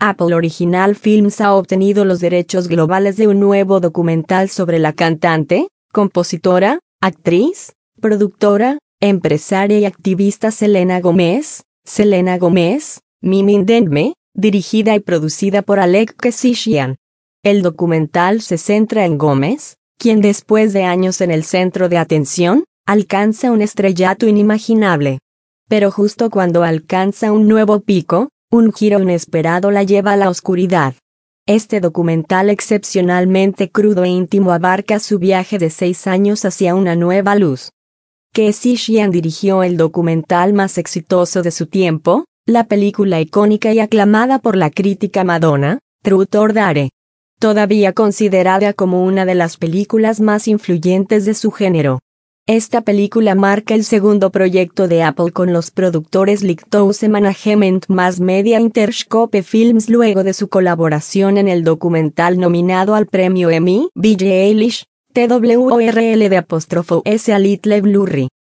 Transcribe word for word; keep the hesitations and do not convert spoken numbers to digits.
Apple Original Films ha obtenido los derechos globales de un nuevo documental sobre la cantante, compositora, actriz, productora, empresaria y activista Selena Gomez, Selena Gomez, Mimi Denme, dirigida y producida por Alec Kesishian. El documental se centra en Gomez, quien después de años en el centro de atención, alcanza un estrellato inimaginable. Pero justo cuando alcanza un nuevo pico, un giro inesperado la lleva a la oscuridad. Este documental excepcionalmente crudo e íntimo abarca su viaje de seis años hacia una nueva luz. Kesishian dirigió el documental más exitoso de su tiempo, la película icónica y aclamada por la crítica Madonna, Truth or Dare. Todavía considerada como una de las películas más influyentes de su género. Esta película marca el segundo proyecto de Apple con los productores Lighthouse Management Mass Media Interscope Films luego de su colaboración en el documental nominado al premio Emmy, Billie Eilish, T W O R L de apóstrofo S a Little Blurry.